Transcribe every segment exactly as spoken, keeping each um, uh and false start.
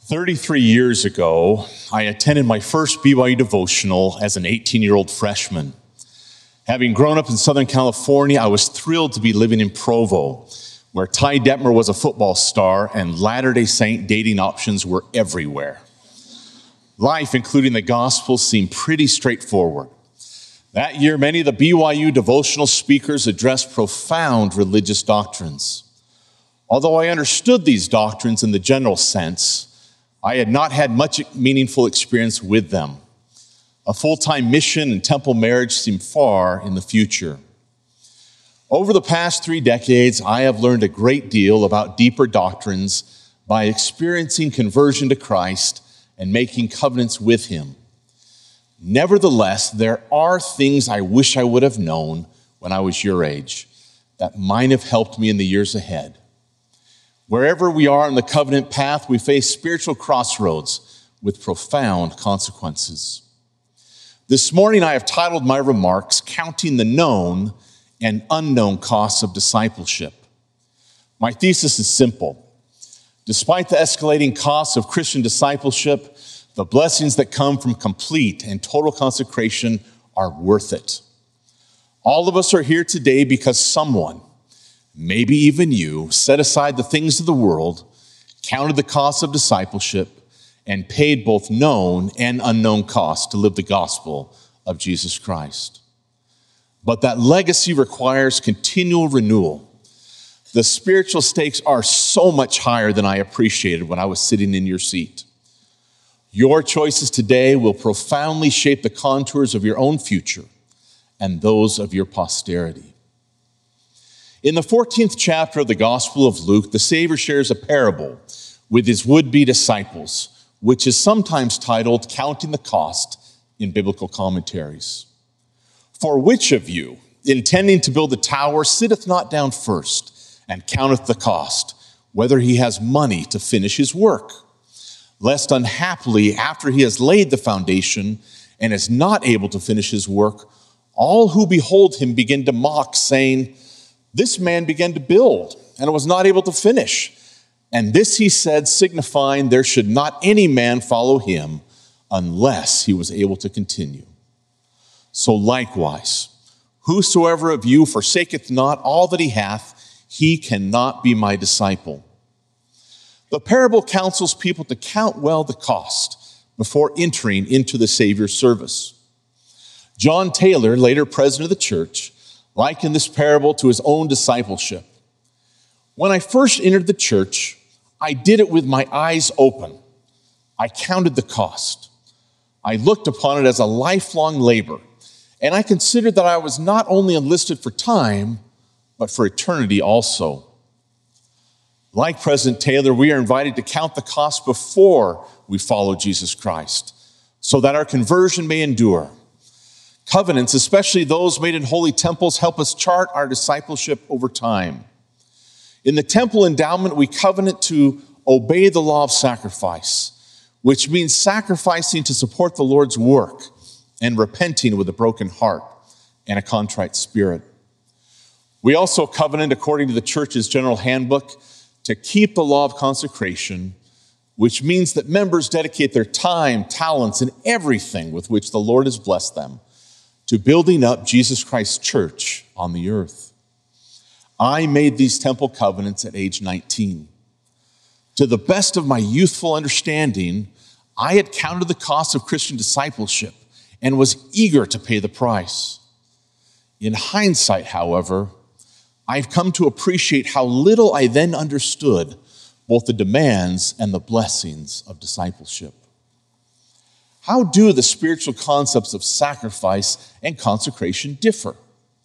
thirty-three years ago, I attended my first B Y U devotional as an eighteen-year-old freshman. Having grown up in Southern California, I was thrilled to be living in Provo, where Ty Detmer was a football star and Latter-day Saint dating options were everywhere. Life, including the gospel, seemed pretty straightforward. That year, many of the B Y U devotional speakers addressed profound religious doctrines. Although I understood these doctrines in the general sense, I had not had much meaningful experience with them. A full-time mission and temple marriage seemed far in the future. Over the past three decades, I have learned a great deal about deeper doctrines by experiencing conversion to Christ and making covenants with Him. Nevertheless, there are things I wish I would have known when I was your age that might have helped me in the years ahead. Wherever we are on the covenant path, we face spiritual crossroads with profound consequences. This morning, I have titled my remarks, Counting the Known and Unknown Costs of Discipleship. My thesis is simple. Despite the escalating costs of Christian discipleship, the blessings that come from complete and total consecration are worth it. All of us are here today because someone, maybe even you, set aside the things of the world, counted the costs of discipleship, and paid both known and unknown costs to live the gospel of Jesus Christ. But that legacy requires continual renewal. The spiritual stakes are so much higher than I appreciated when I was sitting in your seat. Your choices today will profoundly shape the contours of your own future and those of your posterity. In the fourteenth chapter of the Gospel of Luke, the Savior shares a parable with his would-be disciples, which is sometimes titled Counting the Cost in biblical commentaries. For which of you, intending to build a tower, sitteth not down first and counteth the cost, whether he has money to finish his work? Lest unhappily, after he has laid the foundation and is not able to finish his work, all who behold him begin to mock, saying, This man began to build and was not able to finish. And this he said, signifying there should not any man follow him unless he was able to continue. So likewise, whosoever of you forsaketh not all that he hath, he cannot be my disciple. The parable counsels people to count well the cost before entering into the Savior's service. John Taylor, later president of the church, likened this parable to his own discipleship. When I first entered the church, I did it with my eyes open. I counted the cost. I looked upon it as a lifelong labor, and I considered that I was not only enlisted for time, but for eternity also. Like President Taylor, we are invited to count the cost before we follow Jesus Christ, so that our conversion may endure. Covenants, especially those made in holy temples, help us chart our discipleship over time. In the temple endowment, we covenant to obey the law of sacrifice, which means sacrificing to support the Lord's work and repenting with a broken heart and a contrite spirit. We also covenant, according to the church's general handbook, to keep the law of consecration, which means that members dedicate their time, talents, and everything with which the Lord has blessed them to building up Jesus Christ's church on the earth. I made these temple covenants at age nineteen. To the best of my youthful understanding, I had counted the cost of Christian discipleship and was eager to pay the price. In hindsight, however, I've come to appreciate how little I then understood both the demands and the blessings of discipleship. How do the spiritual concepts of sacrifice and consecration differ?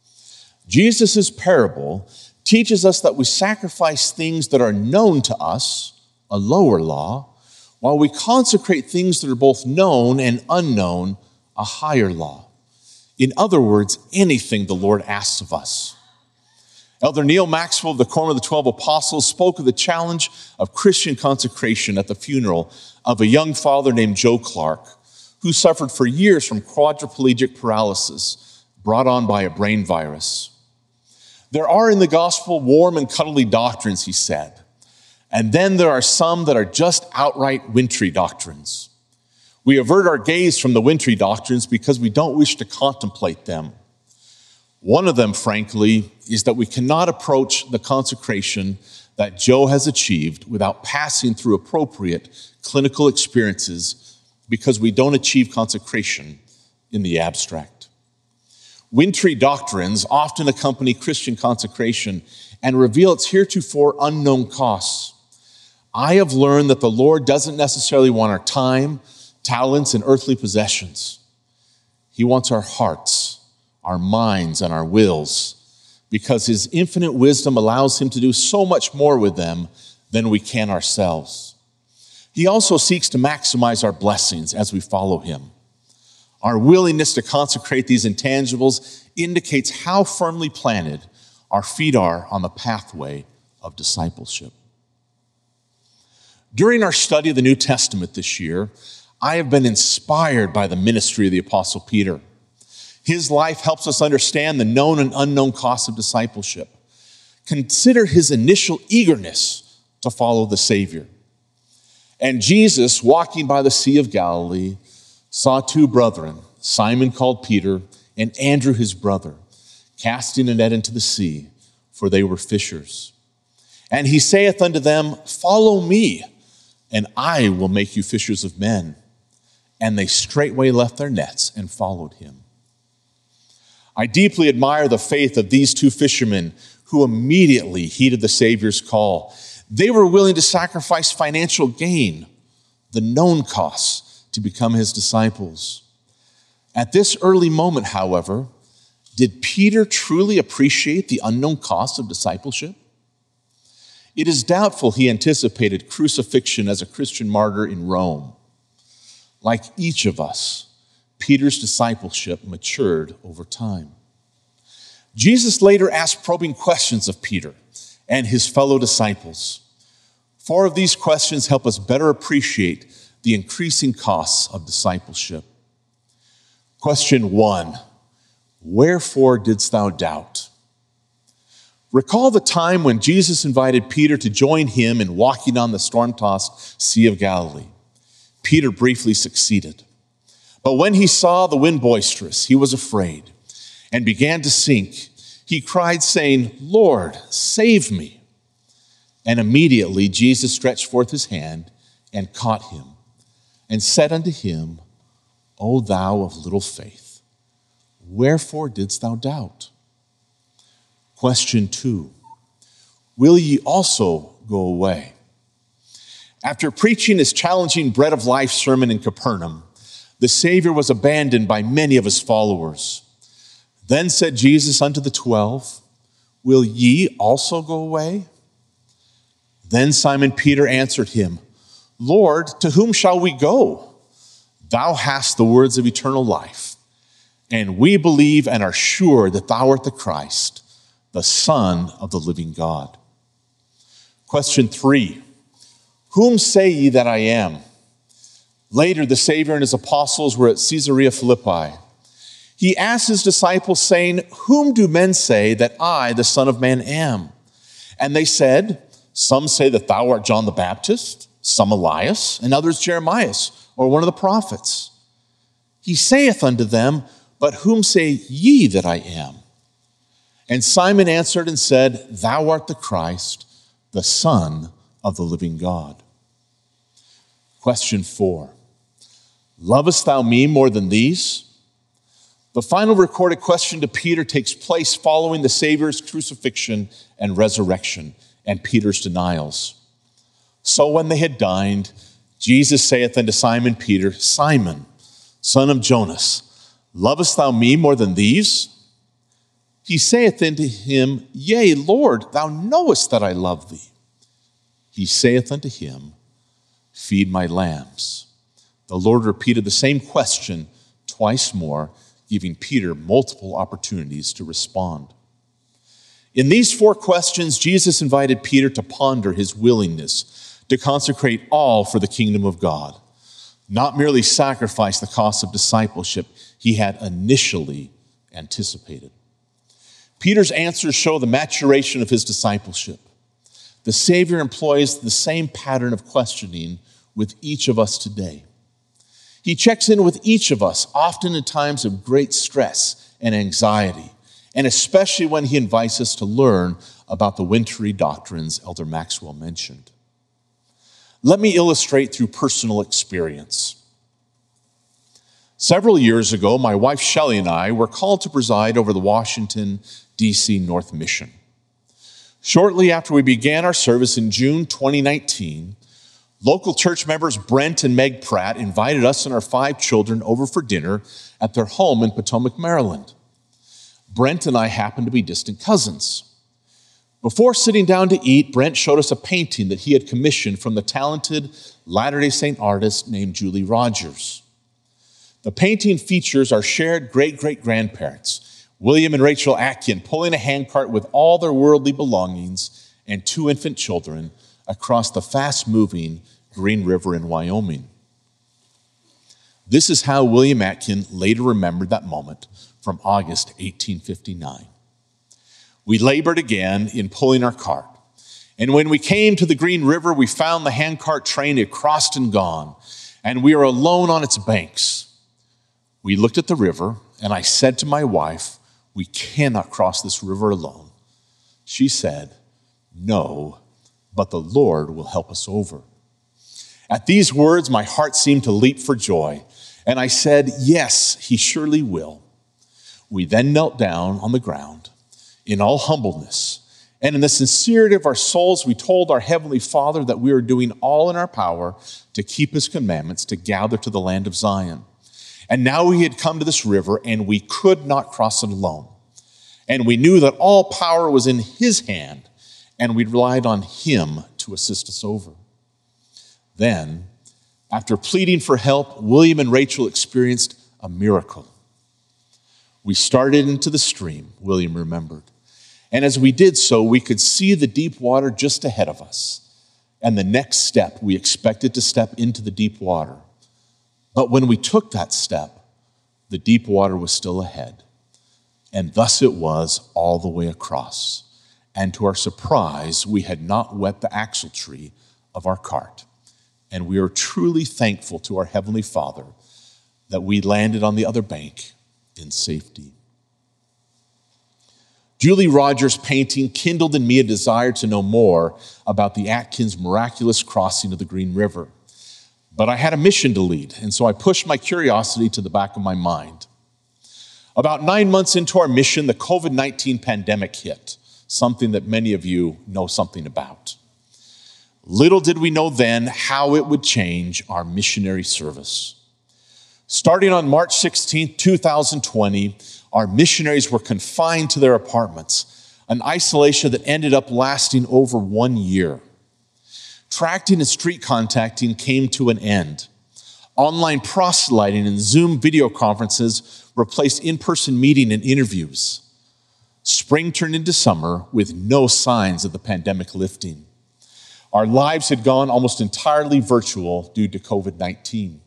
Jesus' parable teaches us that we sacrifice things that are known to us, a lower law, while we consecrate things that are both known and unknown, a higher law. In other words, anything the Lord asks of us. Elder Neil Maxwell of the Quorum of the Twelve Apostles spoke of the challenge of Christian consecration at the funeral of a young father named Joe Clark, who suffered for years from quadriplegic paralysis brought on by a brain virus. There are in the gospel warm and cuddly doctrines, he said, And then there are some that are just outright wintry doctrines. We avert our gaze from the wintry doctrines because we don't wish to contemplate them. One of them, frankly, is that we cannot approach the consecration that Joe has achieved without passing through appropriate clinical experiences because we don't achieve consecration in the abstract. Wintry doctrines often accompany Christian consecration and reveal its heretofore unknown costs. I have learned that the Lord doesn't necessarily want our time, talents, and earthly possessions. He wants our hearts, our minds, and our wills, because his infinite wisdom allows him to do so much more with them than we can ourselves. He also seeks to maximize our blessings as we follow him. Our willingness to consecrate these intangibles indicates how firmly planted our feet are on the pathway of discipleship. During our study of the New Testament this year, I have been inspired by the ministry of the Apostle Peter. His life helps us understand the known and unknown costs of discipleship. Consider his initial eagerness to follow the Savior. And Jesus, walking by the Sea of Galilee, saw two brethren, Simon called Peter, and Andrew his brother, casting a net into the sea, for they were fishers. And he saith unto them, Follow me, and I will make you fishers of men. And they straightway left their nets and followed him. I deeply admire the faith of these two fishermen who immediately heeded the Savior's call. They were willing to sacrifice financial gain, the known costs, to become his disciples. At this early moment, however, did Peter truly appreciate the unknown cost of discipleship? It is doubtful he anticipated crucifixion as a Christian martyr in Rome. Like each of us, Peter's discipleship matured over time. Jesus later asked probing questions of Peter and his fellow disciples. Four of these questions help us better appreciate the increasing costs of discipleship. Question one, wherefore didst thou doubt? Recall the time when Jesus invited Peter to join him in walking on the storm-tossed Sea of Galilee. Peter briefly succeeded. But when he saw the wind boisterous, he was afraid and began to sink. He cried, saying, Lord, save me. And immediately Jesus stretched forth his hand and caught him and said unto him, O thou of little faith, wherefore didst thou doubt? Question two, will ye also go away? After preaching his challenging bread of life sermon in Capernaum, the Savior was abandoned by many of his followers. Then said Jesus unto the twelve, will ye also go away? Then Simon Peter answered him, Lord, to whom shall we go? Thou hast the words of eternal life, and we believe and are sure that thou art the Christ, the Son of the living God. Question three, whom say ye that I am? Later, the Savior and his apostles were at Caesarea Philippi. He asked his disciples, saying, whom do men say that I, the Son of Man, am? And they said, some say that thou art John the Baptist, some Elias, and others Jeremiah, or one of the prophets. He saith unto them, but whom say ye that I am? And Simon answered and said, thou art the Christ, the Son of the living God. Question four, lovest thou me more than these? The final recorded question to Peter takes place following the Savior's crucifixion and resurrection and Peter's denials. So when they had dined, Jesus saith unto Simon Peter, Simon, son of Jonas, lovest thou me more than these? He saith unto him, yea, Lord, thou knowest that I love thee. He saith unto him, feed my lambs. The Lord repeated the same question twice more, giving Peter multiple opportunities to respond. In these four questions, Jesus invited Peter to ponder his willingness to consecrate all for the kingdom of God, not merely sacrifice the cost of discipleship he had initially anticipated. Peter's answers show the maturation of his discipleship. the Savior employs the same pattern of questioning with each of us today. He checks in with each of us, often in times of great stress and anxiety, and especially when he invites us to learn about the wintry doctrines Elder Maxwell mentioned. Let me illustrate through personal experience. Several years ago, my wife Shelley and I were called to preside over the Washington, D C North Mission. Shortly after we began our service in June twenty nineteen, local church members Brent and Meg Pratt invited us and our five children over for dinner at their home in Potomac, Maryland. Brent and I happened to be distant cousins. Before sitting down to eat, Brent showed us a painting that he had commissioned from the talented Latter-day Saint artist named Julie Rogers. The painting features our shared great-great-grandparents, William and Rachel Atkin, pulling a handcart with all their worldly belongings and two infant children across the fast-moving Green River in Wyoming. This is how William Atkin later remembered that moment from August eighteen fifty-nine. We labored again in pulling our cart, and when we came to the Green River, we found the handcart train had crossed and gone, and we were alone on its banks. We looked at the river, and I said to my wife, "We cannot cross this river alone." She said, "No, but the Lord will help us over." At these words, my heart seemed to leap for joy, and I said, "Yes, he surely will." We then knelt down on the ground in all humbleness, and in the sincerity of our souls, we told our Heavenly Father that we were doing all in our power to keep his commandments, to gather to the land of Zion. And now we had come to this river, and we could not cross it alone. And we knew that all power was in his hand, and we relied on him to assist us over. Then, after pleading for help, William and Rachel experienced a miracle. We started into the stream, William remembered. And as we did so, we could see the deep water just ahead of us. And the next step, we expected to step into the deep water. But when we took that step, the deep water was still ahead. And thus it was all the way across. And to our surprise, we had not wet the axle tree of our cart. And we are truly thankful to our Heavenly Father that we landed on the other bank in safety. Julie Rogers' painting kindled in me a desire to know more about the Atkins miraculous crossing of the Green River. But I had a mission to lead, and so I pushed my curiosity to the back of my mind. About nine months into our mission, the covid nineteen pandemic hit, something that many of you know something about. Little did we know then how it would change our missionary service. Starting on March sixteenth, twenty twenty, our missionaries were confined to their apartments, an isolation that ended up lasting over one year. Tracting and street contacting came to an end. Online proselyting and Zoom video conferences replaced in-person meeting and interviews. Spring turned into summer with no signs of the pandemic lifting. Our lives had gone almost entirely virtual due to covid nineteen.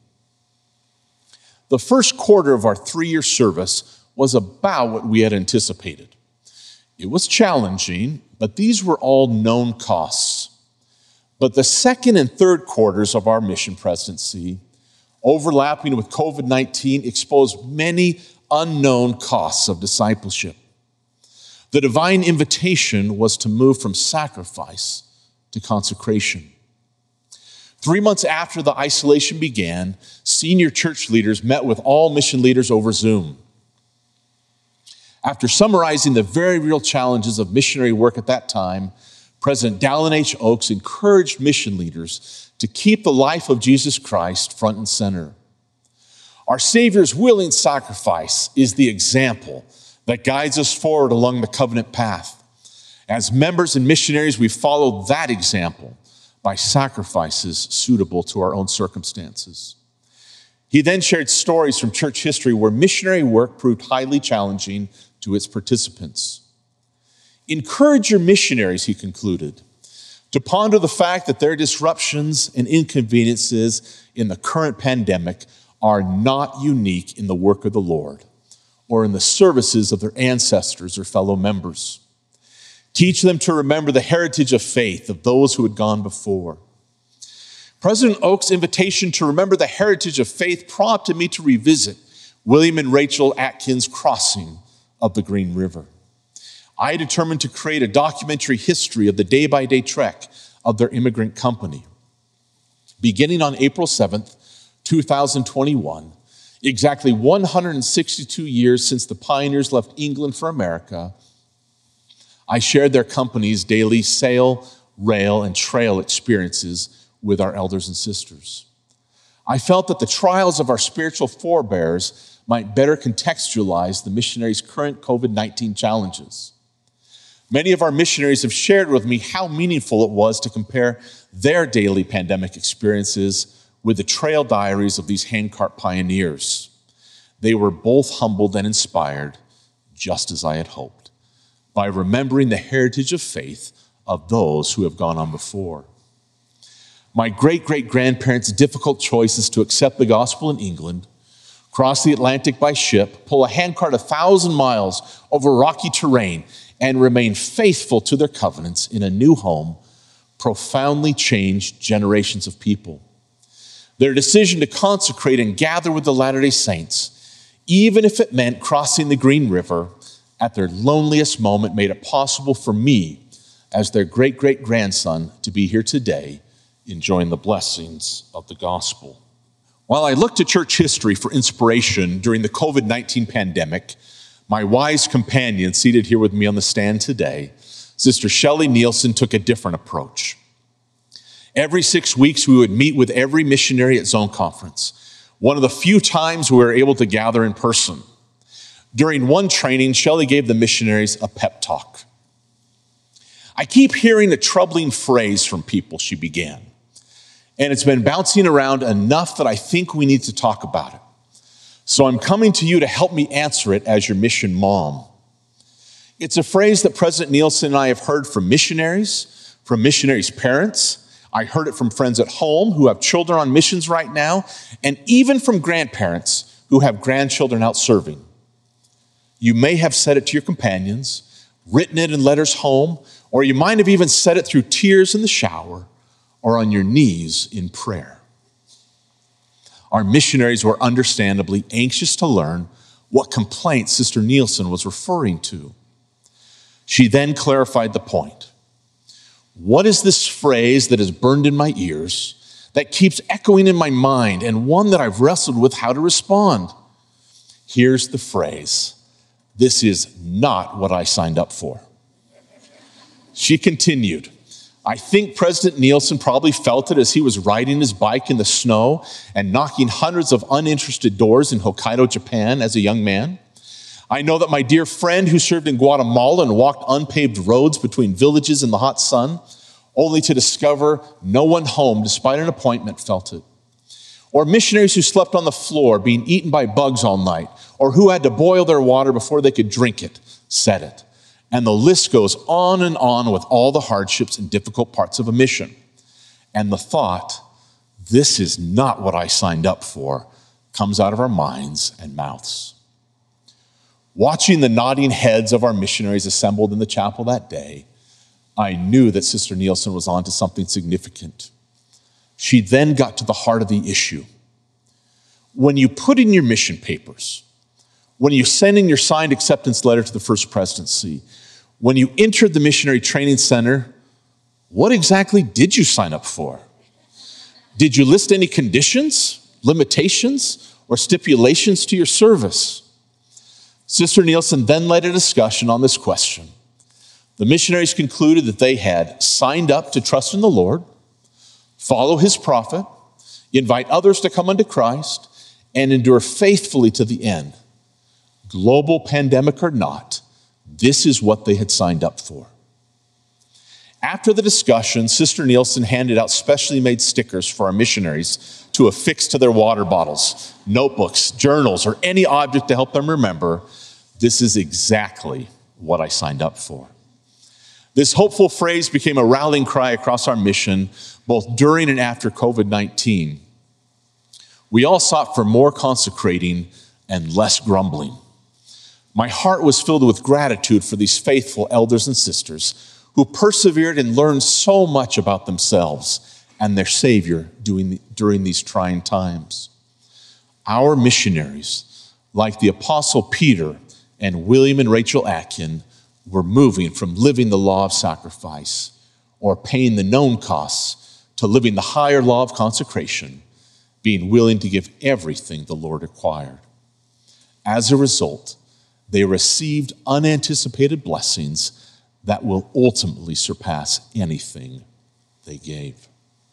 The first quarter of our three-year service was about what we had anticipated. It was challenging, but these were all known costs. But the second and third quarters of our mission presidency, overlapping with covid nineteen, exposed many unknown costs of discipleship. The divine invitation was to move from sacrifice to consecration. Three months after the isolation began, senior church leaders met with all mission leaders over Zoom. After summarizing the very real challenges of missionary work at that time, President Dallin H. Oaks encouraged mission leaders to keep the life of Jesus Christ front and center. Our Savior's willing sacrifice is the example that guides us forward along the covenant path. As members and missionaries, we follow that example by sacrifices suitable to our own circumstances. He then shared stories from church history where missionary work proved highly challenging to its participants. Encourage your missionaries, he concluded, to ponder the fact that their disruptions and inconveniences in the current pandemic are not unique in the work of the Lord or in the services of their ancestors or fellow members. Teach them to remember the heritage of faith of those who had gone before. President Oak's invitation to remember the heritage of faith prompted me to revisit William and Rachel Atkins' crossing of the Green River. I determined to create a documentary history of the day-by-day trek of their immigrant company. Beginning on April seventh, two thousand twenty-one, exactly one hundred sixty-two years since the pioneers left England for America, I shared their company's daily sail, rail, and trail experiences with our elders and sisters. I felt that the trials of our spiritual forebears might better contextualize the missionaries' current covid nineteen challenges. Many of our missionaries have shared with me how meaningful it was to compare their daily pandemic experiences with the trail diaries of these handcart pioneers. They were both humbled and inspired, just as I had hoped, by remembering the heritage of faith of those who have gone on before. My great-great-grandparents' difficult choices to accept the gospel in England, cross the Atlantic by ship, pull a handcart a thousand miles over rocky terrain, and remain faithful to their covenants in a new home profoundly changed generations of people. Their decision to consecrate and gather with the Latter-day Saints, even if it meant crossing the Green River at their loneliest moment, made it possible for me, as their great-great-grandson, to be here today, enjoying the blessings of the gospel. While I looked to church history for inspiration during the covid nineteen pandemic, my wise companion seated here with me on the stand today, Sister Shelley Nielsen, took a different approach. Every six weeks, we would meet with every missionary at Zone Conference, one of the few times we were able to gather in person. During one training, Shelley gave the missionaries a pep talk. I keep hearing a troubling phrase from people, she began, and it's been bouncing around enough that I think we need to talk about it. So I'm coming to you to help me answer it as your mission mom. It's a phrase that President Nielsen and I have heard from missionaries, from missionaries' parents. I heard it from friends at home who have children on missions right now, and even from grandparents who have grandchildren out serving. You may have said it to your companions, written it in letters home, or you might have even said it through tears in the shower or on your knees in prayer. Our missionaries were understandably anxious to learn what complaint Sister Nielsen was referring to. She then clarified the point. What is this phrase that is burned in my ears, that keeps echoing in my mind, and one that I've wrestled with how to respond? Here's the phrase. This is not what I signed up for. She continued, I think President Nielsen probably felt it as he was riding his bike in the snow and knocking hundreds of uninterested doors in Hokkaido, Japan as a young man. I know that my dear friend who served in Guatemala and walked unpaved roads between villages in the hot sun, only to discover no one home despite an appointment, felt it. Or missionaries who slept on the floor being eaten by bugs all night, or who had to boil their water before they could drink it, said it. And the list goes on and on with all the hardships and difficult parts of a mission. And the thought, this is not what I signed up for, comes out of our minds and mouths. Watching the nodding heads of our missionaries assembled in the chapel that day, I knew that Sister Nielsen was on to something significant. She then got to the heart of the issue. When you put in your mission papers, when you send in your signed acceptance letter to the First Presidency, when you entered the Missionary Training Center, what exactly did you sign up for? Did you list any conditions, limitations, or stipulations to your service? Sister Nielsen then led a discussion on this question. The missionaries concluded that they had signed up to trust in the Lord, follow his prophet, invite others to come unto Christ, and endure faithfully to the end. Global pandemic or not, this is what they had signed up for. After the discussion, Sister Nielsen handed out specially made stickers for our missionaries to affix to their water bottles, notebooks, journals, or any object to help them remember, this is exactly what I signed up for. This hopeful phrase became a rallying cry across our mission, both during and after covid nineteen. We all sought for more consecrating and less grumbling. My heart was filled with gratitude for these faithful elders and sisters who persevered and learned so much about themselves and their Savior during, during these trying times. Our missionaries, like the Apostle Peter and William and Rachel Atkin, were moving from living the law of sacrifice or paying the known costs to living the higher law of consecration, being willing to give everything the Lord required. As a result, they received unanticipated blessings that will ultimately surpass anything they gave.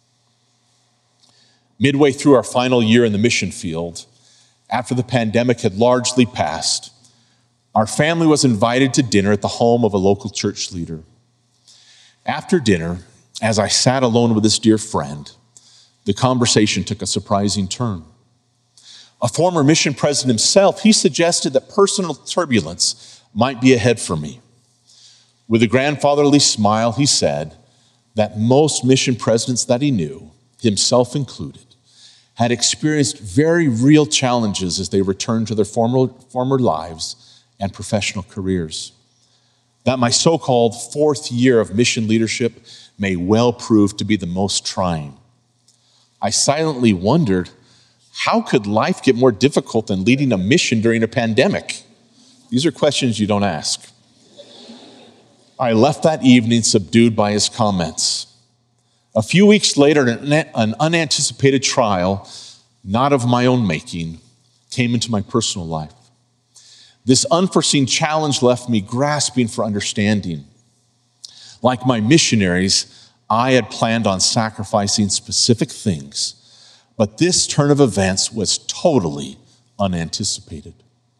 Midway through our final year in the mission field, after the pandemic had largely passed, our family was invited to dinner at the home of a local church leader. After dinner, as I sat alone with this dear friend, the conversation took a surprising turn. A former mission president himself, he suggested that personal turbulence might be ahead for me. With a grandfatherly smile, he said that most mission presidents that he knew, himself included, had experienced very real challenges as they returned to their former, former lives and professional careers. That my so-called fourth year of mission leadership may well prove to be the most trying. I silently wondered, how could life get more difficult than leading a mission during a pandemic? These are questions you don't ask. I left that evening subdued by his comments. A few weeks later, an unanticipated trial, not of my own making, came into my personal life. This unforeseen challenge left me grasping for understanding. Like my missionaries, I had planned on sacrificing specific things, but this turn of events was totally unanticipated.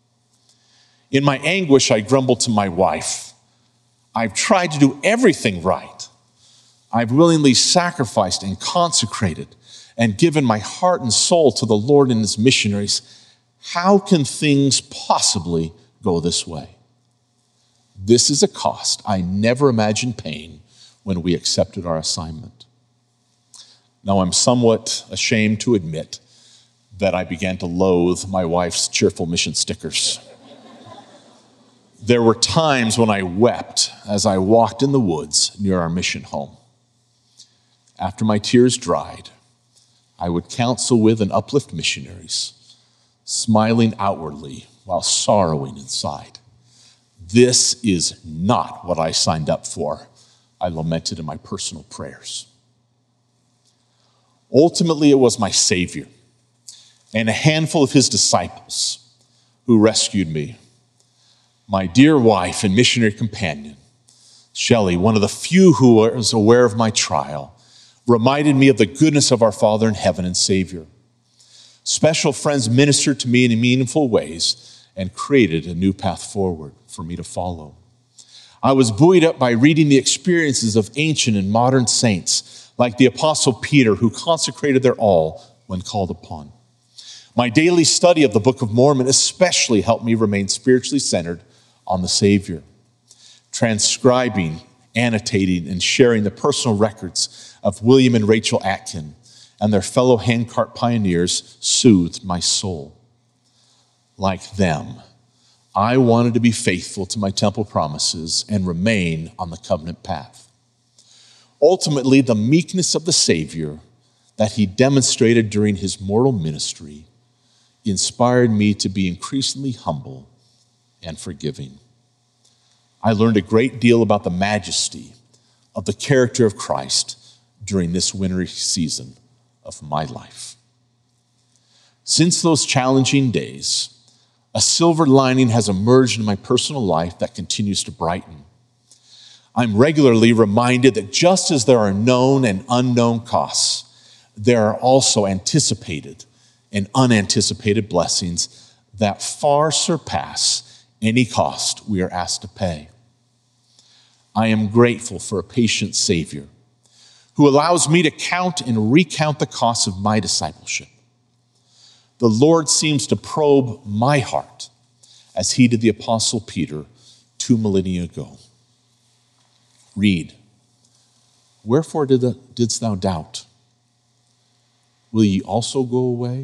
In my anguish, I grumbled to my wife, I've tried to do everything right. I've willingly sacrificed and consecrated and given my heart and soul to the Lord and his missionaries. How can things possibly go this way? This is a cost I never imagined paying when we accepted our assignment. Now, I'm somewhat ashamed to admit that I began to loathe my wife's cheerful mission stickers. There were times when I wept as I walked in the woods near our mission home. After my tears dried, I would counsel with and uplift missionaries, smiling outwardly while sorrowing inside. This is not what I signed up for, I lamented in my personal prayers. Ultimately, it was my Savior and a handful of his disciples who rescued me. My dear wife and missionary companion, Shelley, one of the few who was aware of my trial, reminded me of the goodness of our Father in heaven and Savior. Special friends ministered to me in meaningful ways and created a new path forward for me to follow. I was buoyed up by reading the experiences of ancient and modern saints like the Apostle Peter, who consecrated their all when called upon. My daily study of the Book of Mormon especially helped me remain spiritually centered on the Savior. Transcribing, annotating, and sharing the personal records of William and Rachel Atkin and their fellow handcart pioneers soothed my soul. Like them, I wanted to be faithful to my temple promises and remain on the covenant path. Ultimately, the meekness of the Savior that he demonstrated during his mortal ministry inspired me to be increasingly humble and forgiving. I learned a great deal about the majesty of the character of Christ during this wintry season of my life. Since those challenging days, a silver lining has emerged in my personal life that continues to brighten. I'm regularly reminded that just as there are known and unknown costs, there are also anticipated and unanticipated blessings that far surpass any cost we are asked to pay. I am grateful for a patient Savior who allows me to count and recount the costs of my discipleship. The Lord seems to probe my heart as he did the Apostle Peter two millennia ago. Read, "Wherefore did the, didst thou doubt? Will ye also go away?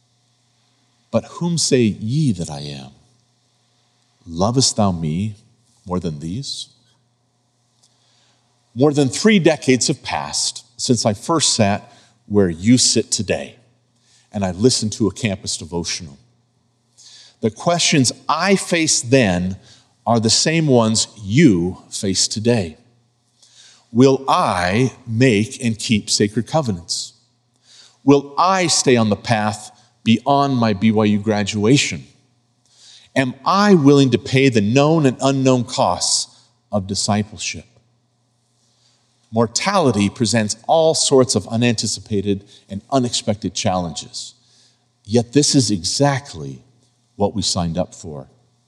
But whom say ye that I am? Lovest thou me more than these?" More than three decades have passed since I first sat where you sit today, and I listened to a campus devotional. The questions I faced then are the same ones you face today. Will I make and keep sacred covenants? Will I stay on the path beyond my B Y U graduation? Am I willing to pay the known and unknown costs of discipleship? Mortality presents all sorts of unanticipated and unexpected challenges. Yet this is exactly what we signed up for.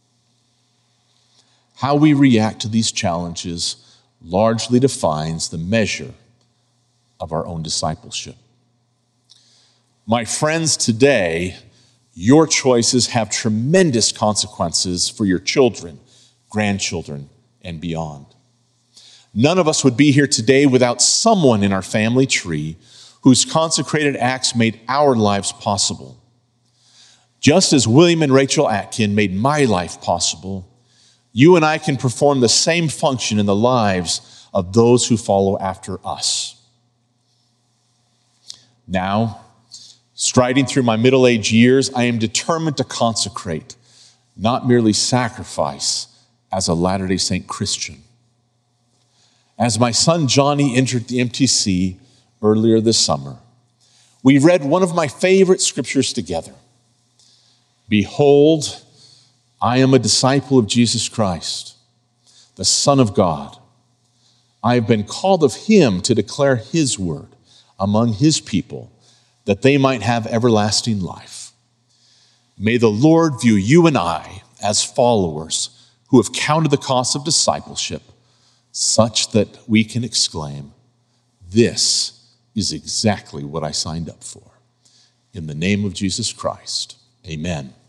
How we react to these challenges largely defines the measure of our own discipleship. My friends, today, your choices have tremendous consequences for your children, grandchildren, and beyond. None of us would be here today without someone in our family tree whose consecrated acts made our lives possible. Just as William and Rachel Atkin made my life possible, you and I can perform the same function in the lives of those who follow after us. Now, striding through my middle-aged years, I am determined to consecrate, not merely sacrifice, as a Latter-day Saint Christian. As my son Johnny entered the M T C earlier this summer, we read one of my favorite scriptures together. Behold, I am a disciple of Jesus Christ, the Son of God. I have been called of him to declare his word among his people, that they might have everlasting life. May the Lord view you and I as followers who have counted the cost of discipleship, such that we can exclaim, this is exactly what I signed up for. In the name of Jesus Christ, amen.